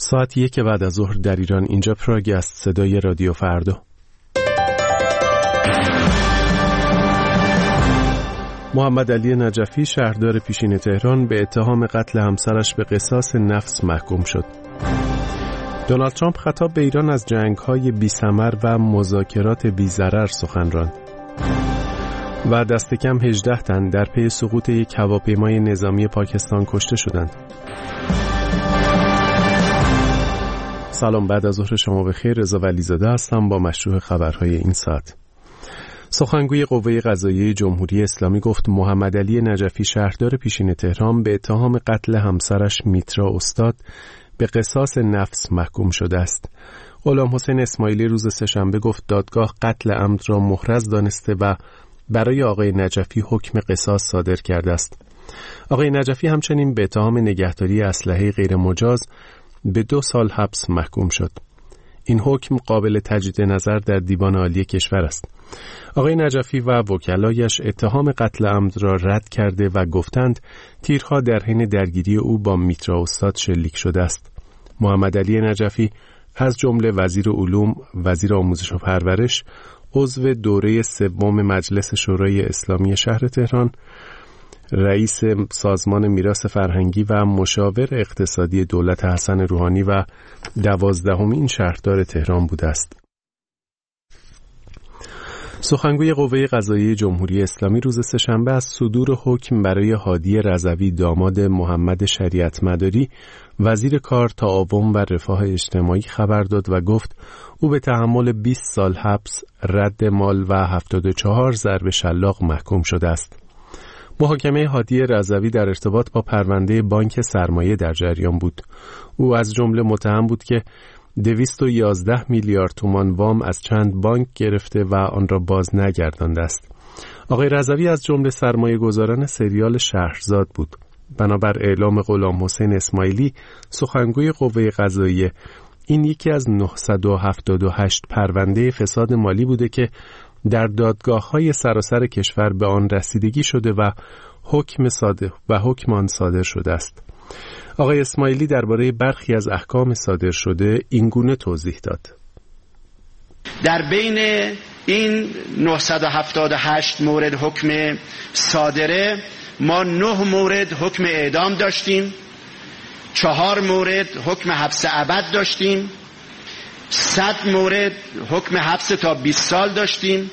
ساعت 1 بعد از ظهر در ایران. اینجا پراگ است. صدای رادیو فردا. محمد علی نجفی شهردار پیشین تهران به اتهام قتل همسرش به قصاص نفس محکوم شد. دونالد ترامپ خطاب به ایران از جنگ‌های بی‌ثمر و مذاکرات بی‌ضرر سخن راند. و دست کم 18 تن در پی سقوط یک هواپیمای نظامی پاکستان کشته شدند. سلام، بعد از ظهر شما بخیر. رضا ولیزاده هستم با مشروع خبرهای این ساعت. سخنگوی قوه قضاییه جمهوری اسلامی گفت محمد علی نجفی شهردار پیشین تهران به اتهام قتل همسرش میترا استاد به قصاص نفس محکوم شده است. غلام حسین اسماعیلی روز سه‌شنبه گفت دادگاه قتل عمد را محرز دانسته و برای آقای نجفی حکم قصاص صادر کرده است. آقای نجفی همچنین به اتهام نگهداری اسلحه غیر مجاز به 2 سال حبس محکوم شد. این حکم قابل تجدید نظر در دیوان عالی کشور است. آقای نجفی و وکلایش اتهام قتل عمد را رد کرده و گفتند تیرها در حین درگیری او با میترا استاد شلیک شده است. محمد علی نجفی از جمله وزیر علوم، وزیر آموزش و پرورش، عضو دوره 3 مجلس شورای اسلامی شهر تهران، رئیس سازمان میراث فرهنگی و مشاور اقتصادی دولت حسن روحانی و 12مین شهردار تهران بوده است. سخنگوی قوه قضاییه جمهوری اسلامی روز سه‌شنبه از صدور حکم برای هادی رضوی داماد محمد شریعت مداری وزیر کار، تعاون و رفاه اجتماعی خبر داد و گفت او به تحمل 20 سال حبس، رد مال و 74 ضرب شلاق محکوم شده است. محاکمه هادی رضوی در ارتباط با پرونده بانک سرمایه در جریان بود. او از جمله متهم بود که 211 میلیارد تومان وام از چند بانک گرفته و آن را باز نگردانده است. آقای رضوی از جمله سرمایه گذاران سریال شهرزاد بود. بنابر اعلام غلام حسین اسماعیلی سخنگوی قوه قضاییه، این یکی از 978 پرونده فساد مالی بوده که در دادگاه‌های سراسر کشور به آن رسیدگی شده و حکم آن صادر شده است. آقای اسماعیلی درباره برخی از احکام صادر شده این گونه توضیح داد. در بین این 978 مورد حکم صادره ما 9 مورد حکم اعدام داشتیم، 4 مورد حکم حبس ابد داشتیم، 100 مورد حکم حبس تا 20 سال داشتیم،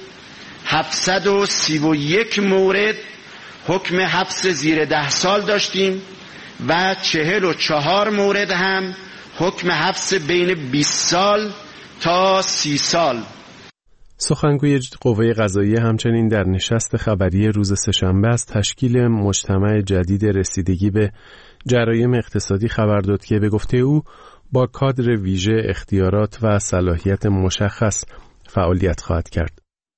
731 مورد حکم حبس زیر 10 سال داشتیم و 44 مورد هم حکم حبس بین 20 سال تا 30 سال. سخنگوی قوه قضاییه همچنین در نشست خبری روز سه‌شنبه از تشکیل مجتمع جدید رسیدگی به جرایم اقتصادی خبر داد که به گفته او با کادر ویژه، اختیارات و صلاحیت مشخص فعالیت خواهد کرد.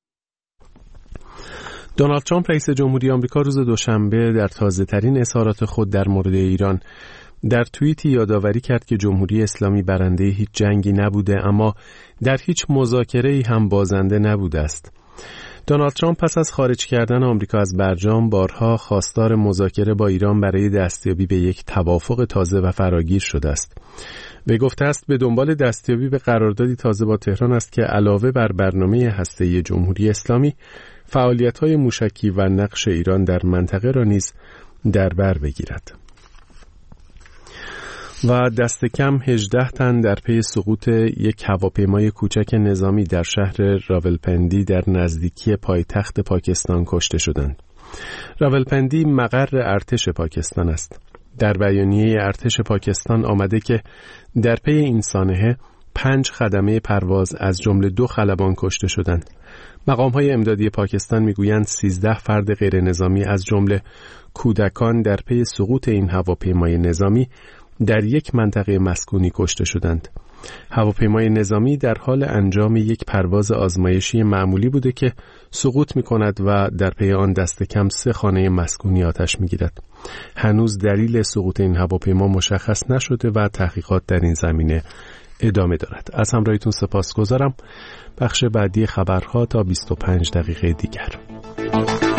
دونالد ترامپ رئیس جمهوری آمریکا روز دوشنبه در تازه‌ترین اظهارات خود در مورد ایران در توییتی یادآوری کرد که جمهوری اسلامی برنده هیچ جنگی نبوده، اما در هیچ مذاکره‌ای هم بازنده نبوده است. دونالد ترامپ پس از خارج کردن آمریکا از برجام بارها خواستار مذاکره با ایران برای دستیابی به یک توافق تازه و فراگیر شده است. وی گفته است به دنبال دستیابی به قراردادی تازه با تهران است که علاوه بر برنامه هسته‌ای جمهوری اسلامی، فعالیت‌های موشکی و نقش ایران در منطقه را نیز در بر بگیرد. و دست کم 18 تن در پی سقوط یک هواپیمای کوچک نظامی در شهر راولپندی در نزدیکی پایتخت پاکستان کشته شدند. راولپندی مقر ارتش پاکستان است. در بیانیه ارتش پاکستان آمده که در پی این سانحه 5 خدمه پرواز از جمله 2 خلبان کشته شدند. مقام‌های امدادی پاکستان میگویند 13 فرد غیر نظامی از جمله کودکان در پی سقوط این هواپیمای نظامی در یک منطقه مسکونی کشته شدند. هواپیمای نظامی در حال انجام یک پرواز آزمایشی معمولی بوده که سقوط می‌کند و در پی آن دست کم 3 خانه مسکونی آتش می‌گیرد. هنوز دلیل سقوط این هواپیما مشخص نشده و تحقیقات در این زمینه ادامه دارد. از همراهیتون سپاسگزارم. بخش بعدی خبرها تا 25 دقیقه دیگر.